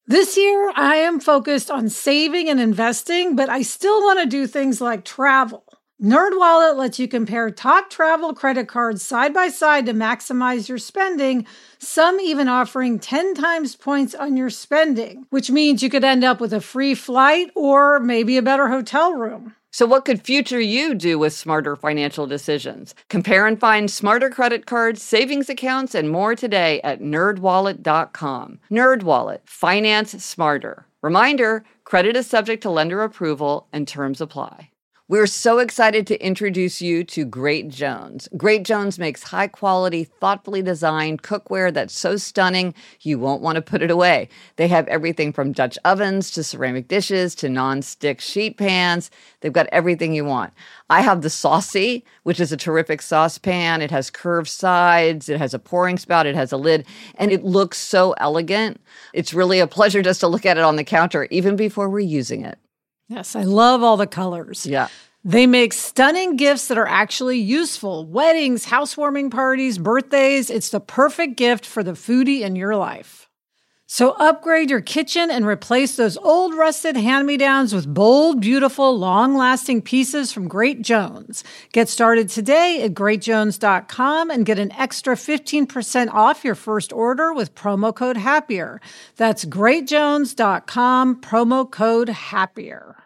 This year, I am focused on saving and investing, but I still want to do things like travel. NerdWallet lets you compare top travel credit cards side by side to maximize your spending, some even offering 10 times points on your spending, which means you could end up with a free flight or maybe a better hotel room. So what could future you do with smarter financial decisions? Compare and find smarter credit cards, savings accounts, and more today at nerdwallet.com. NerdWallet, finance smarter. Reminder, credit is subject to lender approval and terms apply. We're so excited to introduce you to Great Jones. Great Jones makes high-quality, thoughtfully designed cookware that's so stunning you won't want to put it away. They have everything from Dutch ovens to ceramic dishes to non-stick sheet pans. They've got everything you want. I have the Saucy, which is a terrific saucepan. It has curved sides. It has a pouring spout. It has a lid. And it looks so elegant. It's really a pleasure just to look at it on the counter, even before we're using it. Yes, I love all the colors. Yeah. They make stunning gifts that are actually useful. Weddings, housewarming parties, birthdays. It's the perfect gift for the foodie in your life. So upgrade your kitchen and replace those old rusted hand-me-downs with bold, beautiful, long-lasting pieces from Great Jones. Get started today at greatjones.com and get an extra 15% off your first order with promo code HAPPIER. That's greatjones.com, promo code HAPPIER.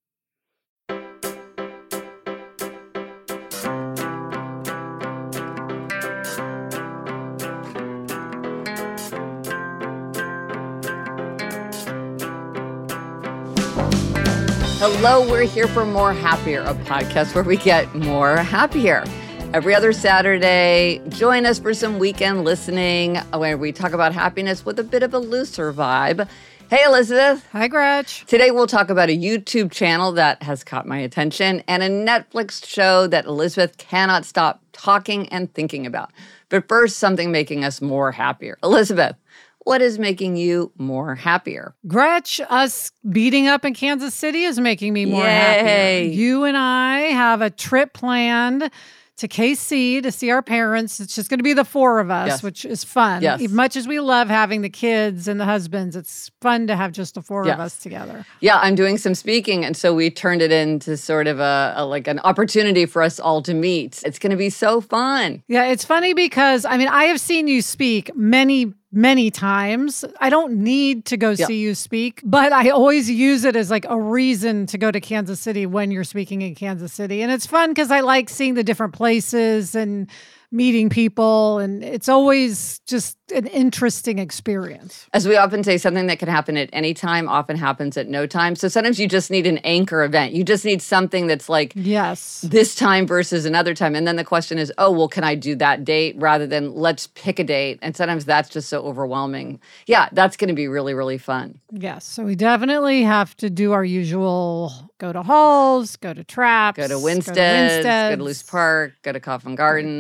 Hello, we're here for More Happier, a podcast where we get more happier. Every other Saturday, join us for some weekend listening where we talk about happiness with a bit of a looser vibe. Hey, Elizabeth. Hi, Gretch. Today we'll talk about a YouTube channel that has caught my attention and a Netflix show that Elizabeth cannot stop talking and thinking about. But first, something making us more happier. Elizabeth, what is making you more happier? Gretch, us beating up in Kansas City is making me more happier. You and I have a trip planned to KC to see our parents. It's just going to be the four of us, Yes. which is fun. Yes. As much as we love having the kids and the husbands, it's fun to have just the four of us together. Yeah, I'm doing some speaking, and so we turned it into sort of a like an opportunity for us all to meet. It's going to be so fun. Yeah, it's funny because, I mean, I have seen you speak many times. I don't need to go see you speak, but I always use it as like a reason to go to Kansas City when you're speaking in Kansas City. And it's fun because I like seeing the different places and meeting people, and it's always just an interesting experience. As we often say, something that can happen at any time often happens at no time. So sometimes you just need an anchor event. You just need something that's like this time versus another time. And then the question is, oh, well, can I do that date rather than let's pick a date? And sometimes that's just so overwhelming. Yeah, that's going to be really, really fun. Yes. So we definitely have to do our usual go to Halls, go to Traps, go to Winstead's, go to Loose Park, go to Coffin Garden.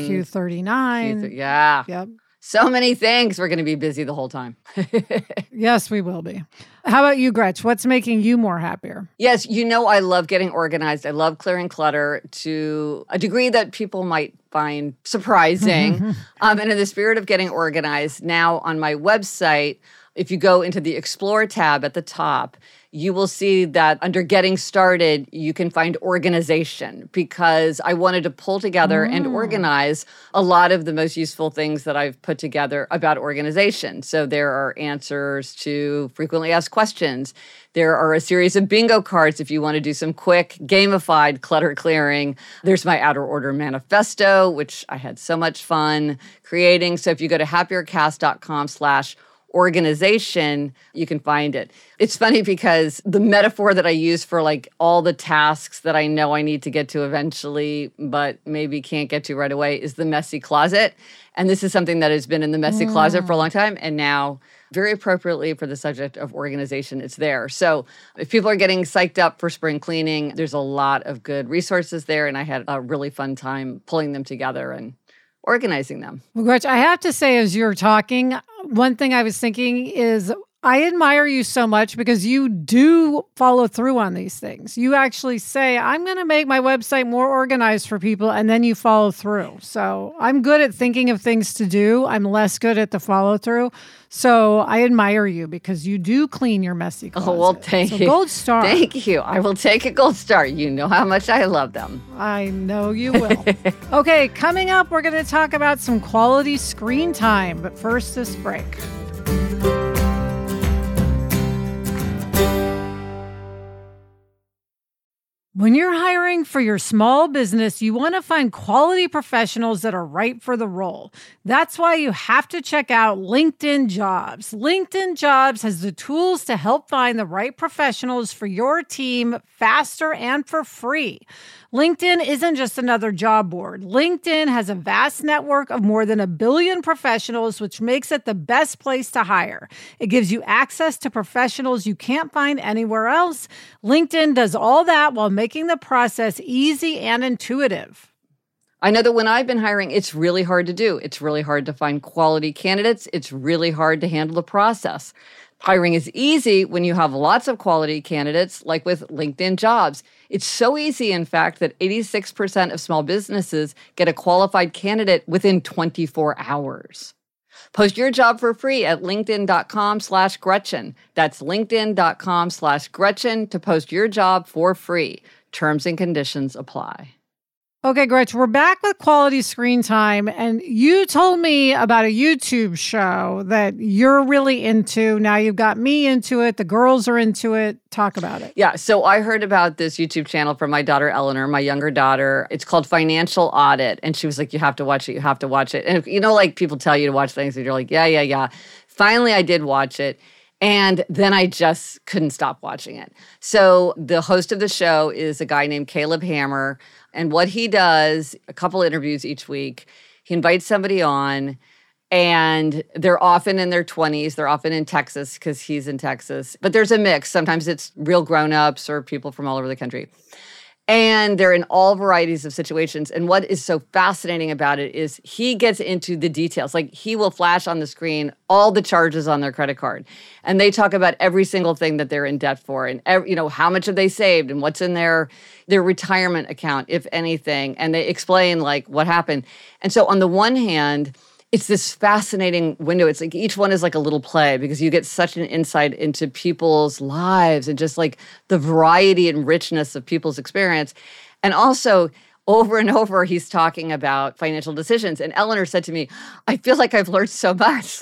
Q39. Yeah. Yep. So many things. We're going to be busy the whole time. Yes, we will be. How about you, Gretch? What's making you more happier? Yes, you know I love getting organized. I love clearing clutter to a degree that people might find surprising. And in the spirit of getting organized, now on my website, if you go into the Explore tab at the top, you will see that under Getting Started, you can find organization, because I wanted to pull together and organize a lot of the most useful things that I've put together about organization. So there are answers to frequently asked questions. There are a series of bingo cards if you want to do some quick gamified clutter clearing. There's my outer order manifesto, which I had so much fun creating. So if you go to happiercast.com/organization, you can find it. It's funny because the metaphor that I use for like all the tasks that I know I need to get to eventually, but maybe can't get to right away, is the messy closet. And this is something that has been in the messy closet for a long time. And now, very appropriately for the subject of organization, it's there. So if people are getting psyched up for spring cleaning, there's a lot of good resources there. And I had a really fun time pulling them together and organizing them. Well, Gretch, I have to say, as you're talking, one thing I was thinking is I admire you so much because you do follow through on these things. You actually say, I'm going to make my website more organized for people, and then you follow through. So I'm good at thinking of things to do. I'm less good at the follow through. So I admire you because you do clean your messy closet. Oh, well, thank you. Gold star. Thank you. I will take a gold star. You know how much I love them. I know you will. Okay, coming up, we're going to talk about some quality screen time. But first, this break. When you're hiring for your small business, you want to find quality professionals that are right for the role. That's why you have to check out LinkedIn Jobs. LinkedIn Jobs has the tools to help find the right professionals for your team faster and for free. LinkedIn isn't just another job board. LinkedIn has a vast network of more than 1 billion professionals, which makes it the best place to hire. It gives you access to professionals you can't find anywhere else. LinkedIn does all that while making the process easy and intuitive. I know that when I've been hiring, it's really hard to do. It's really hard to find quality candidates. It's really hard to handle the process. Hiring is easy when you have lots of quality candidates, like with LinkedIn Jobs. It's so easy, in fact, that 86% of small businesses get a qualified candidate within 24 hours. Post your job for free at linkedin.com/Gretchen. That's linkedin.com/Gretchen to post your job for free. Terms and conditions apply. Okay, Gretchen, we're back with quality screen time, and you told me about a YouTube show that you're really into. Now you've got me into it. The girls are into it. Talk about it. Yeah, so I heard about this YouTube channel from my daughter, Eleanor, my younger daughter. It's called Financial Audit, and she was like, you have to watch it, you have to watch it. And you know, like people tell you to watch things, and you're like, yeah. Finally, I did watch it. And then I just couldn't stop watching it. So the host of the show is a guy named Caleb Hammer. And what he does, a couple interviews each week, he invites somebody on, and they're often in their 20s. They're often in Texas because he's in Texas. But there's a mix. Sometimes it's real grown-ups or people from all over the country. And they're in all varieties of situations. And what is so fascinating about it is he gets into the details. Like he will flash on the screen all the charges on their credit card. And they talk about every single thing that they're in debt for and how much have they saved and what's in their retirement account, if anything. And they explain like what happened. And so on the one hand, it's this fascinating window. It's like each one is like a little play because you get such an insight into people's lives and just like the variety and richness of people's experience. And also, over and over, he's talking about financial decisions. And Eleanor said to me, I feel like I've learned so much.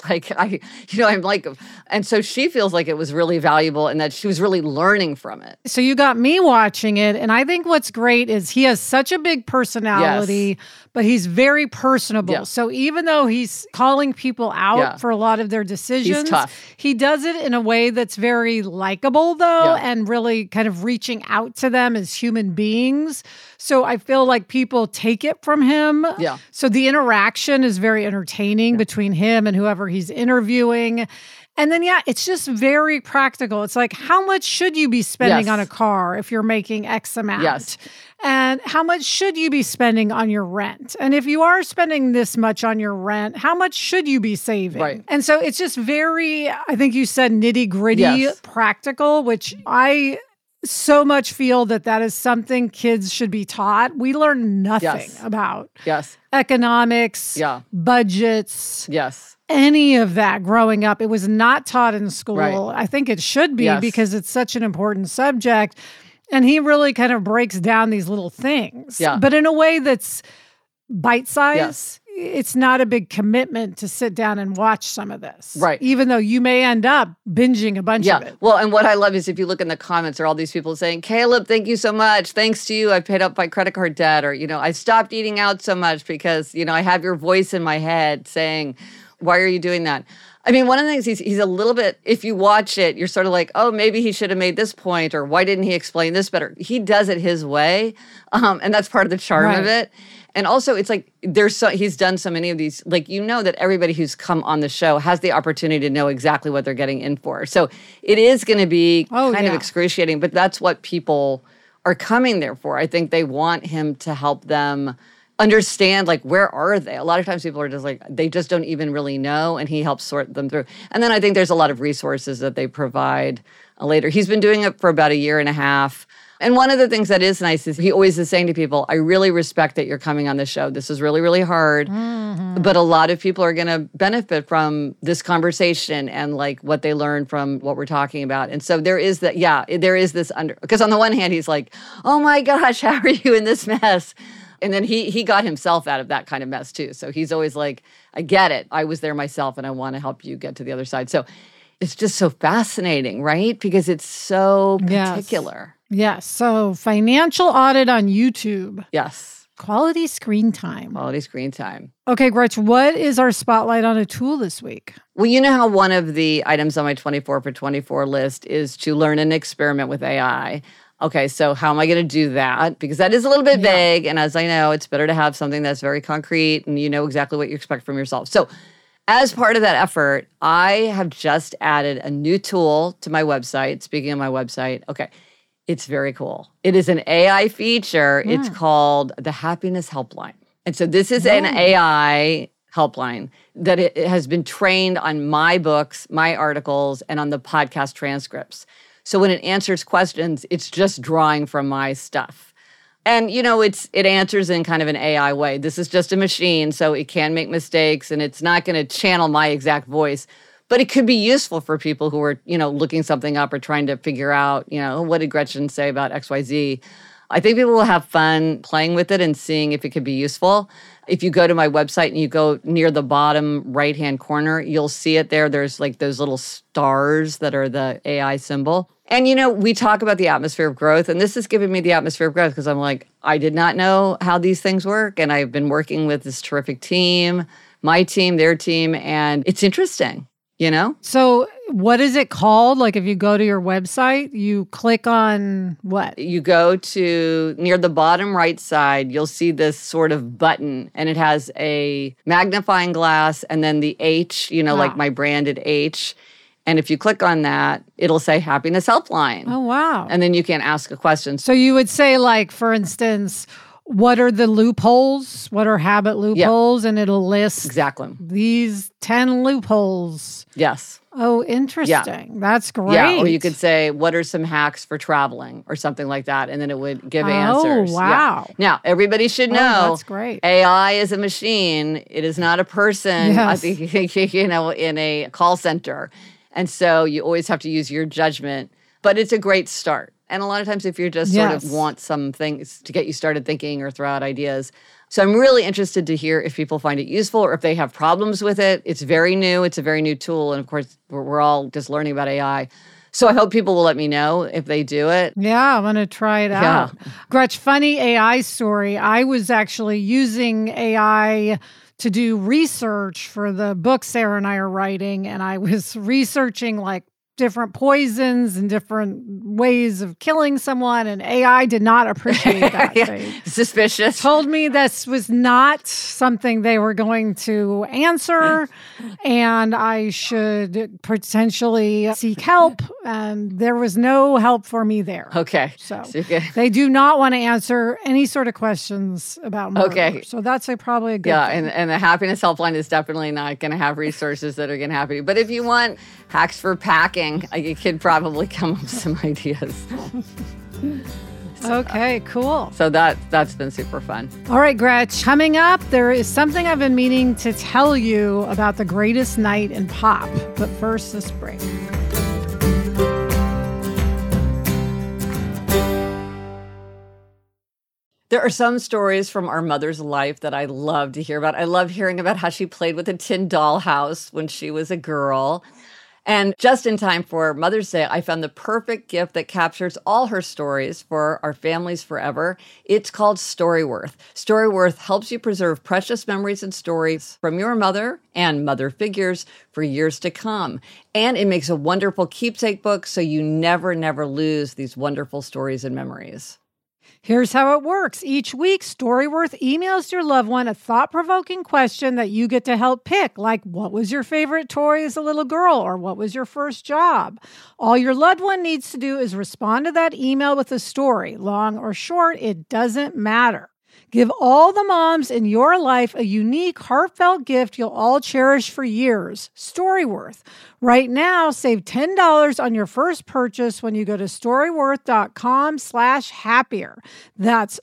I'm like, and so she feels like it was really valuable and that she was really learning from it. So you got me watching it. And I think what's great is he has such a big personality, but he's very personable. Yeah. So even though he's calling people out for a lot of their decisions, he's tough. He does it in a way that's very likable, though, and really kind of reaching out to them as human beings. So I feel like people take it from him. Yeah. So the interaction is very entertaining between him and whoever he's interviewing. And then, it's just very practical. It's like, how much should you be spending on a car if you're making X amount? Yes. And how much should you be spending on your rent? And if you are spending this much on your rent, how much should you be saving? Right. And so it's just very, I think you said nitty-gritty, practical, which I so much feel that is something kids should be taught. We learn nothing about economics, budgets, any of that growing up. It was not taught in school. Right. I think it should be because it's such an important subject. And he really kind of breaks down these little things, but in a way that's bite-sized. Yes. It's not a big commitment to sit down and watch some of this. Right. Even though you may end up binging a bunch of it. Well, and what I love is if you look in the comments, there are all these people saying, Caleb, thank you so much. Thanks to you, I paid up my credit card debt. Or, I stopped eating out so much because, I have your voice in my head saying, why are you doing that? I mean, one of the things he's a little bit, if you watch it, you're sort of like, oh, maybe he should have made this point, or why didn't he explain this better? He does it his way, and that's part of the charm of it. And also, it's like he's done so many of these, like, that everybody who's come on the show has the opportunity to know exactly what they're getting in for. So it is going to be kind of excruciating, but that's what people are coming there for. I think they want him to help them understand, like, where are they? A lot of times people are just like, they just don't even really know, and he helps sort them through. And then I think there's a lot of resources that they provide later. He's been doing it for about 1.5 years. And one of the things that is nice is he always is saying to people, I really respect that you're coming on the show. This is really, really hard. Mm-hmm. But a lot of people are going to benefit from this conversation and like what they learn from what we're talking about. And so there is that, there is this because on the one hand, he's like, oh my gosh, how are you in this mess? And then he got himself out of that kind of mess too. So he's always like, I get it. I was there myself and I want to help you get to the other side. So it's just so fascinating, right? Because it's so particular. Yes. So financial audit on YouTube. Yes. Quality screen time. Quality screen time. Okay, Gretch, what is our spotlight on a tool this week? Well, you know how one of the items on my 24 for 24 list is to learn and experiment with AI. Okay, so how am I going to do that? Because that is a little bit vague. And as I know, it's better to have something that's very concrete and you know exactly what you expect from yourself. So as part of that effort, I have just added a new tool to my website. Speaking of my website, okay, it's very cool. It is an AI feature. It's called the Happiness Helpline. And so this is an AI helpline that it has been trained on my books, my articles, and on the podcast transcripts. So when it answers questions, it's just drawing from my stuff. And, you know, it answers in kind of an AI way. This is just a machine, so it can make mistakes, and it's not going to channel my exact voice. But it could be useful for people who are, you know, looking something up or trying to figure out, you know, what did Gretchen say about XYZ? I think people will have fun playing with it and seeing if it could be useful. If you go to my website and you go near the bottom right-hand corner, you'll see it there. There's like those little stars that are the AI symbol. And, you know, we talk about the atmosphere of growth, and this has given me the atmosphere of growth because I'm like, I did not know how these things work. And I've been working with this terrific team, my team, their team, and it's interesting. You know? So what is it called? Like if you go to your website, you click on what? You go to near the bottom right side, you'll see this sort of button and it has a magnifying glass and then the H, you know, like my branded H. And if you click on that, it'll say Happiness Helpline. Oh, wow. And then you can ask a question. So you would say like, for instance, what are the loopholes? What are habit loopholes? And it'll list these 10 loopholes. Yes. Oh, interesting. Yeah. That's great. Yeah, or you could say, what are some hacks for traveling or something like that? And then it would give answers. Oh, wow. Yeah. Now, everybody should know that's great. AI is a machine. It is not a person, you know, in a call center. And so you always have to use your judgment. But it's a great start. And a lot of times if you just sort of want some things to get you started thinking or throw out ideas. So I'm really interested to hear if people find it useful or if they have problems with it. It's very new. It's a very new tool. And of course, we're all just learning about AI. So I hope people will let me know if they do it. Yeah, I'm going to try it out. Gretch, funny AI story. I was actually using AI to do research for the book Sarah and I are writing. And I was researching like different poisons and different ways of killing someone, and AI did not appreciate that. Suspicious. Told me this was not something they were going to answer, and I should potentially seek help, and there was no help for me there. Okay. So they do not want to answer any sort of questions about murder. Okay. So that's probably a good thing. And the Happiness Helpline is definitely not going to have resources that are going to help you. But if you want hacks for packing, you could probably come up with some ideas. Okay, cool. So that's been super fun. All right, Gretch, coming up, there is something I've been meaning to tell you about the greatest night in pop. But first, this break. There are some stories from our mother's life that I love to hear about. I love hearing about how she played with a tin dollhouse when she was a girl. And just in time for Mother's Day, I found the perfect gift that captures all her stories for our families forever. It's called Storyworth. Storyworth helps you preserve precious memories and stories from your mother and mother figures for years to come. And it makes a wonderful keepsake book so you never lose these wonderful stories and memories. Here's how it works. Each week, Storyworth emails your loved one a thought-provoking question that you get to help pick, like what was your favorite toy as a little girl, or what was your first job? All your loved one needs to do is respond to that email with a story. Long or short, it doesn't matter. Give all the moms in your life a unique, heartfelt gift you'll all cherish for years. Storyworth. Right now, save $10 on your first purchase when you go to storyworth.com/happier. That's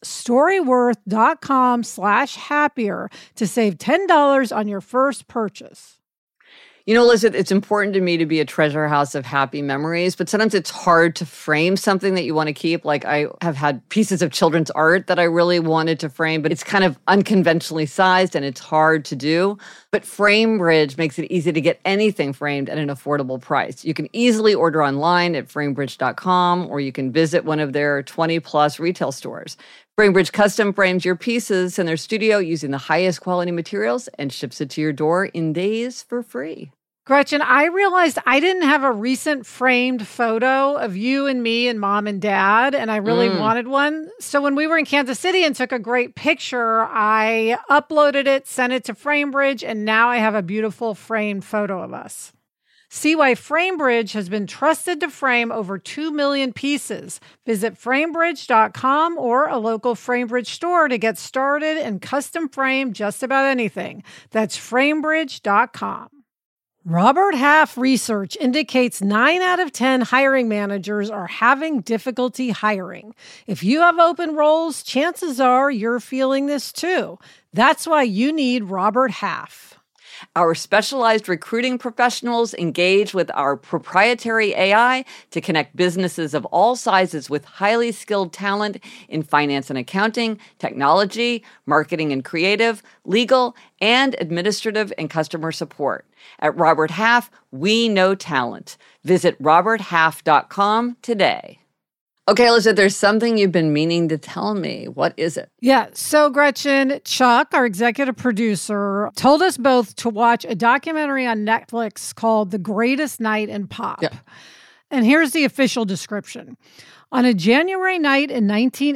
storyworth.com/happier to save $10 on your first purchase. You know, Elizabeth, it's important to me to be a treasure house of happy memories, but sometimes it's hard to frame something that you want to keep. Like I have had pieces of children's art that I really wanted to frame, but it's kind of unconventionally sized and it's hard to do. But FrameBridge makes it easy to get anything framed at an affordable price. You can easily order online at framebridge.com, or you can visit one of their 20-plus retail stores. FrameBridge custom frames your pieces in their studio using the highest quality materials and ships it to your door in days for free. Gretchen, I realized I didn't have a recent framed photo of you and me and mom and dad, and I really wanted one. So when we were in Kansas City and took a great picture, I uploaded it, sent it to FrameBridge, and now I have a beautiful framed photo of us. See why FrameBridge has been trusted to frame over 2 million pieces. Visit framebridge.com or a local FrameBridge store to get started and custom frame just about anything. That's framebridge.com. Robert Half research indicates 9 out of 10 hiring managers are having difficulty hiring. If you have open roles, chances are you're feeling this too. That's why you need Robert Half. Our specialized recruiting professionals engage with our proprietary AI to connect businesses of all sizes with highly skilled talent in finance and accounting, technology, marketing and creative, legal, and administrative and customer support. At Robert Half, we know talent. Visit roberthalf.com today. Okay, Elizabeth, there's something you've been meaning to tell me. What is it? Yeah. So, Gretchen, Chuck, our executive producer, told us both to watch a documentary on Netflix called The Greatest Night in Pop. Yeah. And here's the official description. On a January night in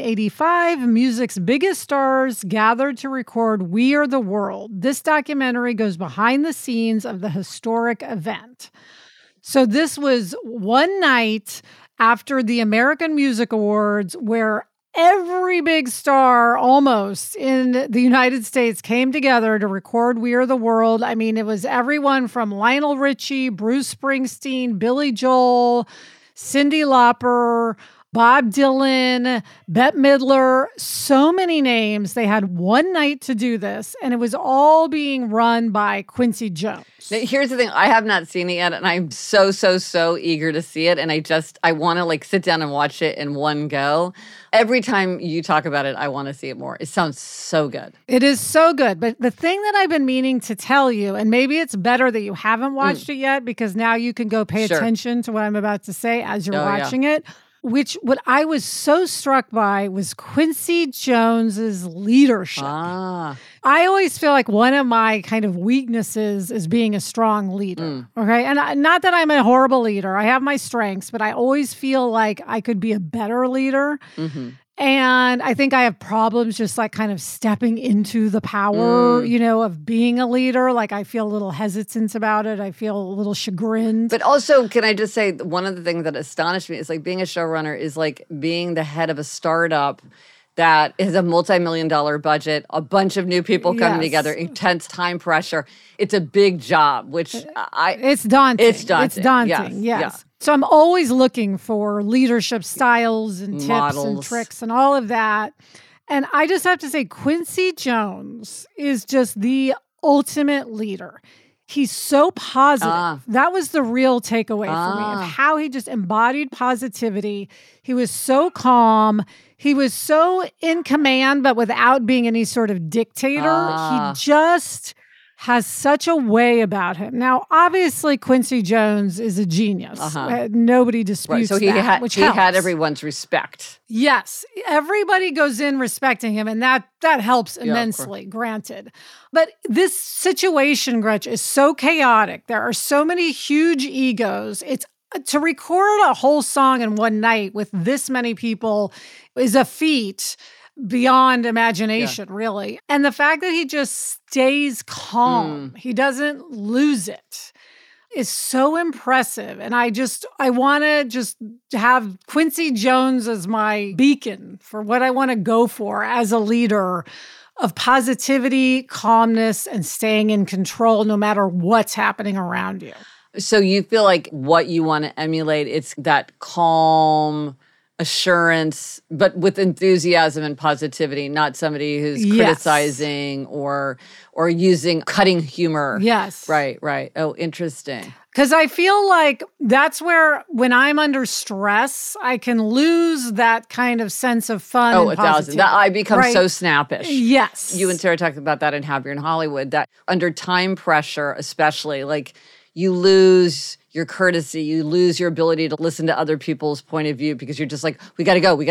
1985, music's biggest stars gathered to record We Are the World. This documentary goes behind the scenes of the historic event. So this was one night after the American Music Awards, where every big star almost in the United States came together to record We Are the World. I mean, it was everyone from Lionel Richie, Bruce Springsteen, Billy Joel, Cyndi Lauper, Bob Dylan, Bette Midler, so many names. They had one night to do this, and it was all being run by Quincy Jones. Now, here's the thing. I have not seen it yet, and I'm so eager to see it. And I want to sit down and watch it in one go. Every time you talk about it, I want to see it more. It sounds so good. It is so good. But the thing that I've been meaning to tell you, and maybe it's better that you haven't watched it yet, because now you can go pay attention to what I'm about to say as you're watching it. What I was so struck by was Quincy Jones's leadership. I always feel like one of my kind of weaknesses is being a strong leader. Okay. And not that I'm a horrible leader. I have my strengths, but I always feel like I could be a better leader. Mm-hmm. And I think I have problems just kind of stepping into the power, of being a leader. I feel a little hesitant about it. I feel a little chagrined. But also, can I just say, one of the things that astonished me is being a showrunner is being the head of a startup that is a multi-million-dollar budget, a bunch of new people coming together, intense time pressure. It's a big job, which it's daunting. It's daunting. Yes. So I'm always looking for leadership styles and tips and tricks and all of that. And I just have to say, Quincy Jones is just the ultimate leader. He's so positive. That was the real takeaway for me of how he just embodied positivity. He was so calm. He was so in command, but without being any sort of dictator. He just has such a way about him. Now, obviously, Quincy Jones is a genius. Nobody disputes that. So he had everyone's respect. Yes. Everybody goes in respecting him, and that helps immensely, granted. But this situation, Gretch, is so chaotic. There are so many huge egos. It's to record a whole song in one night with this many people is a feat beyond imagination, really. And the fact that he just stays calm, he doesn't lose it. is so impressive. And I want to just have Quincy Jones as my beacon for what I want to go for as a leader of positivity, calmness, and staying in control no matter what's happening around you. So you feel like what you want to emulate, it's that calm assurance, but with enthusiasm and positivity, not somebody who's criticizing or using cutting humor. Yes. Right. Oh, interesting. Because I feel like that's where, when I'm under stress, I can lose that kind of sense of fun. Oh, and 1,000. I become so snappish. Yes. You and Sarah talked about that in Happier in Hollywood, that under time pressure, especially, like you lose your courtesy, you lose your ability to listen to other people's point of view because you're just like, we got to go.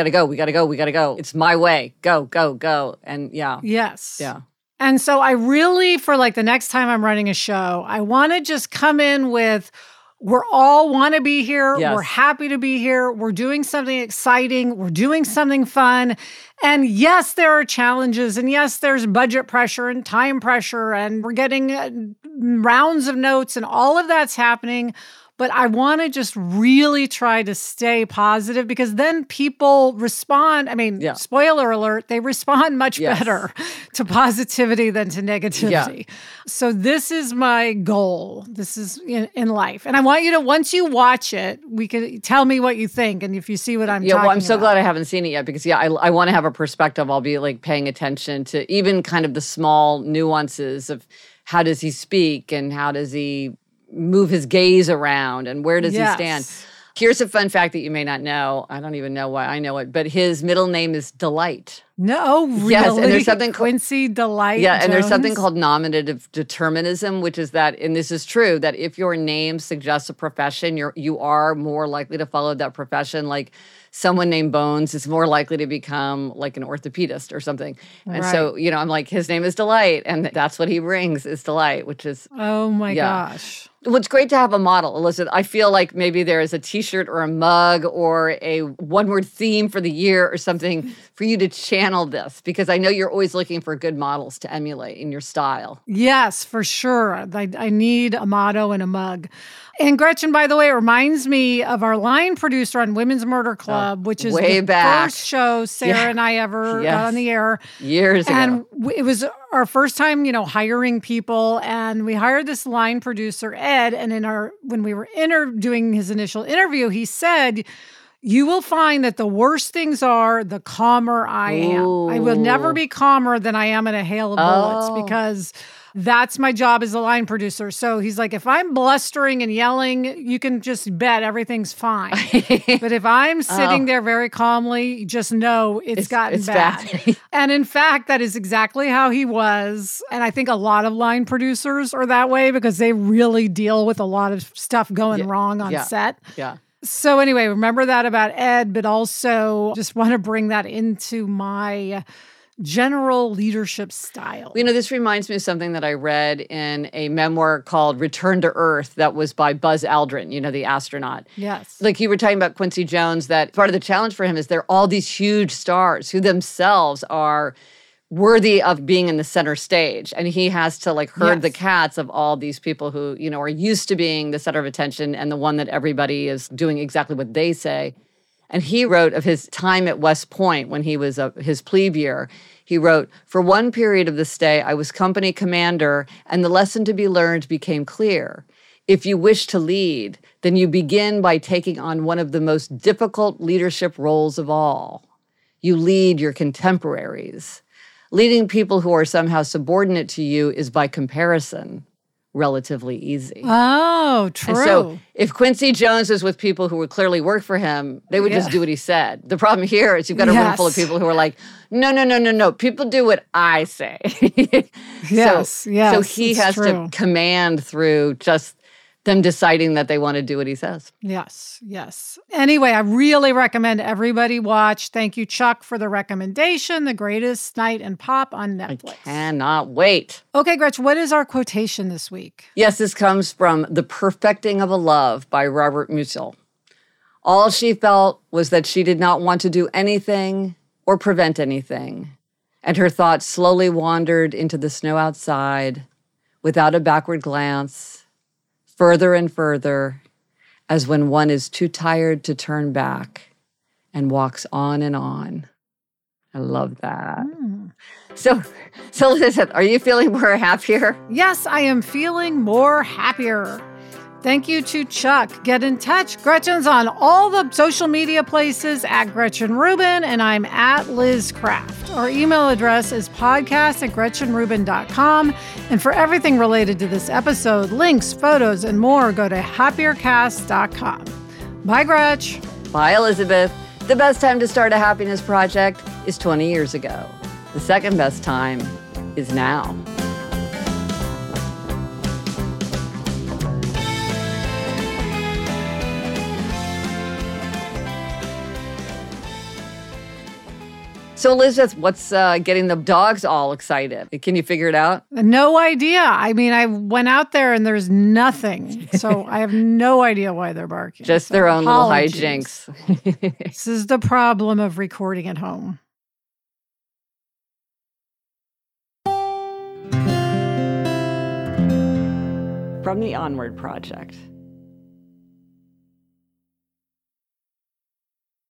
It's my way. Go. And yeah. Yes. Yeah. And so I really, for like the next time I'm running a show, I want to just come in with, we're all want to be here. Yes. We're happy to be here. We're doing something exciting. We're doing something fun. And yes, there are challenges. And yes, there's budget pressure and time pressure. And we're getting rounds of notes and all of that's happening. But I want to just really try to stay positive because then people respond. I mean, spoiler alert, they respond much better to positivity than to negativity. Yeah. So this is my goal. This is in life. And I want you to, once you watch it, we can tell me what you think. And if you see what I'm talking about. I'm so glad I haven't seen it yet because, I want to have a perspective. I'll be like paying attention to even kind of the small nuances of how does he speak and how does he move his gaze around and where does he stand? Here's a fun fact that you may not know. I don't even know why I know it, but his middle name is Delight. No, really? Yes, and there's something Quincy Delight Yeah, and Jones? There's something called nominative determinism, which is that, and this is true, that if your name suggests a profession, you are more likely to follow that profession. Like someone named Bones is more likely to become like an orthopedist or something. And so, I'm like, his name is Delight, and that's what he brings is Delight, which is... Oh my gosh. Well, it's great to have a model, Elizabeth. I feel like maybe there is a T-shirt or a mug or a one-word theme for the year or something for you to channel this, because I know you're always looking for good models to emulate in your style. Yes, for sure. I need a motto and a mug. And Gretchen, by the way, it reminds me of our line producer on Women's Murder Club, which is the first show Sarah and I ever got on the air. Years ago. And it was our first time, hiring people. And we hired this line producer, Ed. And when we were doing his initial interview, he said, you will find that the worse things are, the calmer I am. I will never be calmer than I am in a hail of bullets because that's my job as a line producer. So he's like, if I'm blustering and yelling, you can just bet everything's fine. But if I'm sitting there very calmly, just know it's gotten bad. And in fact, that is exactly how he was. And I think a lot of line producers are that way because they really deal with a lot of stuff going wrong on set. Yeah. So anyway, remember that about Ed, but also just want to bring that into my general leadership style. This reminds me of something that I read in a memoir called Return to Earth that was by Buzz Aldrin, the astronaut. Yes. Like you were talking about Quincy Jones, that part of the challenge for him is there are all these huge stars who themselves are worthy of being in the center stage. And he has to herd the cats of all these people who, are used to being the center of attention and the one that everybody is doing exactly what they say. And he wrote of his time at West Point when he was his plebe year. He wrote, "For one period of the stay, I was company commander, and the lesson to be learned became clear. If you wish to lead, then you begin by taking on one of the most difficult leadership roles of all. You lead your contemporaries. Leading people who are somehow subordinate to you is by comparison relatively easy." Oh, true. And so if Quincy Jones was with people who would clearly work for him, they would just do what he said. The problem here is you've got a room full of people who are like, no. People do what I say. So he has to command through just them deciding that they want to do what he says. Yes. Anyway, I really recommend everybody watch. Thank you, Chuck, for the recommendation. The Greatest Night in Pop on Netflix. I cannot wait. Okay, Gretchen, what is our quotation this week? Yes, this comes from The Perfecting of a Love by Robert Musil. All she felt was that she did not want to do anything or prevent anything, and her thoughts slowly wandered into the snow outside without a backward glance, further and further, as when one is too tired to turn back and walks on and on. I love that. So Elizabeth, are you feeling more happier? Yes, I am feeling more happier. Thank you to Chuck. Get in touch. Gretchen's on all the social media places at Gretchen Rubin, and I'm at Liz Craft. Our email address is podcast@GretchenRubin.com. And for everything related to this episode, links, photos, and more, go to happiercast.com. Bye, Gretch. Bye, Elizabeth. The best time to start a happiness project is 20 years ago. The second best time is now. So, Elizabeth, what's getting the dogs all excited? Can you figure it out? No idea. I mean, I went out there and there's nothing. So I have no idea why they're barking. Just their own little hijinks. This is the problem of recording at home. From the Onward Project.